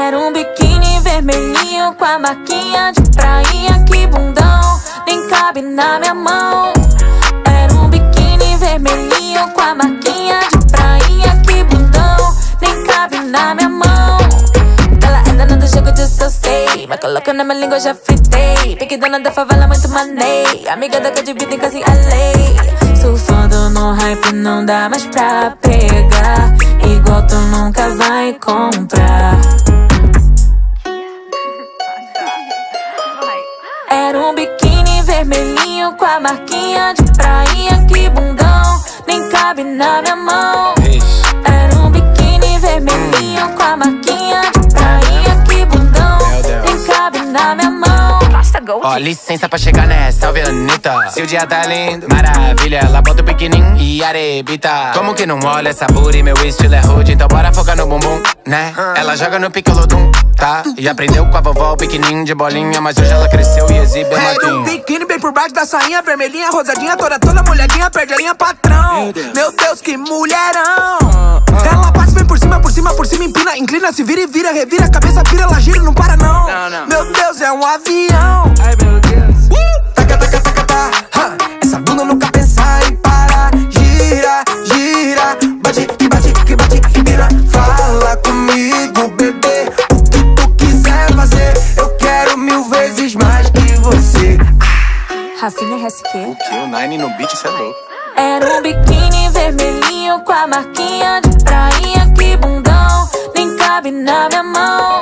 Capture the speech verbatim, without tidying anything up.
Era um biquíni vermelhinho com a marquinha de prainha, que bundão, nem cabe na minha mão. Era um biquíni vermelhinho com a marquinha de prainha, que bundão, nem cabe na minha mão. Ela é dona do jogo disso eu sei, mas coloca na minha língua eu já fritei. Pique dona da favela, muito manei, amiga da Cardi B tem casa em L A. Surfando no hype não dá mais pra pegar, igual tu nunca vai comprar. Era um biquíni vermelhinho com a marquinha de prainha, que bundão, nem cabe na minha mão. Era um biquíni vermelhinho com a marquinha de prainha, que bundão, nem cabe na minha mão. Ó, oh, licença pra chegar nessa, salve Anitta. Se o dia tá lindo, maravilha, ela bota o pequenininho e arebita. Como que não olha essa booty, meu estilo é rude, então bora focar no bumbum, né? Ela joga no picolodum, tá? E aprendeu com a vovó o pequenininho de bolinha, mas hoje ela cresceu e exibe a maquinha. É um biquíni bem por baixo da sainha, vermelhinha, rosadinha, toda toda molhadinha, perde a linha, patrão. Meu Deus, meu Deus, que mulherão. Ela passa, vem por cima, por cima, por cima, empina, inclina, se vira e vira, revira a cabeça, vira, ela gira, não para não. Não, não. Meu Deus, é um avião. Ai, meu Deus. Uh! Taca, taca, taca, taca. Huh. Essa bunda nunca pensa em parar. Gira, gira, bate, que bate, que bate, que vira. Fala comigo, bebê, o que tu quiser fazer. Eu quero mil vezes mais que você. Rafinha S Q. O que? O Nine no beat, cê é louco. Era um biquíni vermelhinho com a marquinha de prainha, que bundão, nem cabe na minha mão.